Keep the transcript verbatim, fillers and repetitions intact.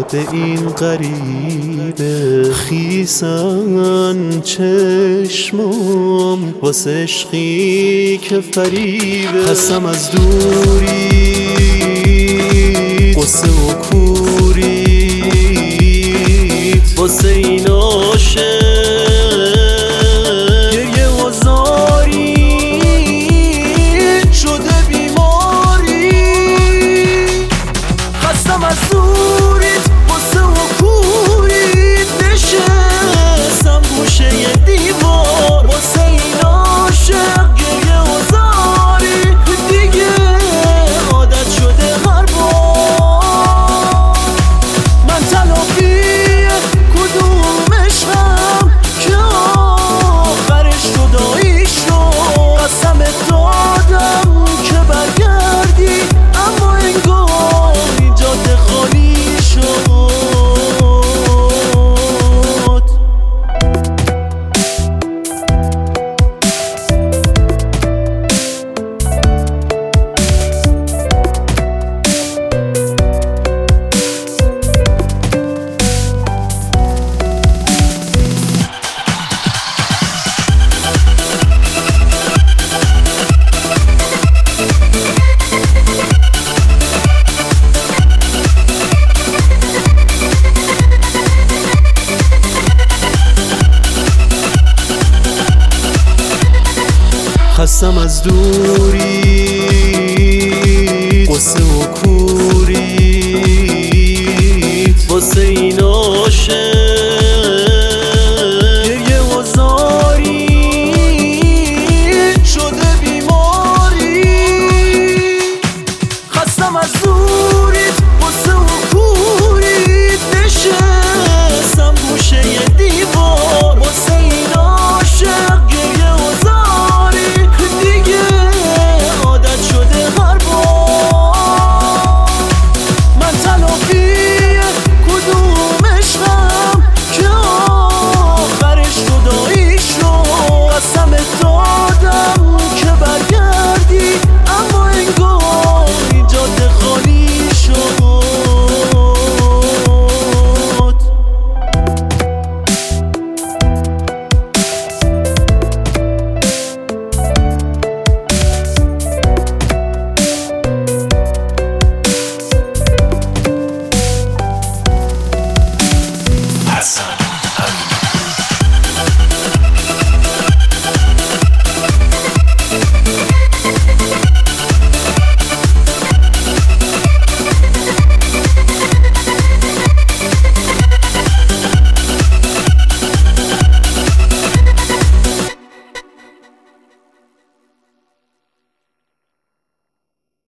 خود این غریبه. خیسن چشمام واسه عشقی که فریبه. خستم از دوری قصه و کوری واسه این عاشق. گریه و زاری شده بیماری. خستم از دوریت قصه و کوریت. نشستم گوشه دیوار واسه این عاشق. گریه و زاری دیگه عادت شده هر بار. من تلافی کدوم عشقم که آخرش جدایی شد. قسمت دادم که برگردی اما انگار این جاده خالی شد. خستم از دوری قصه و کوری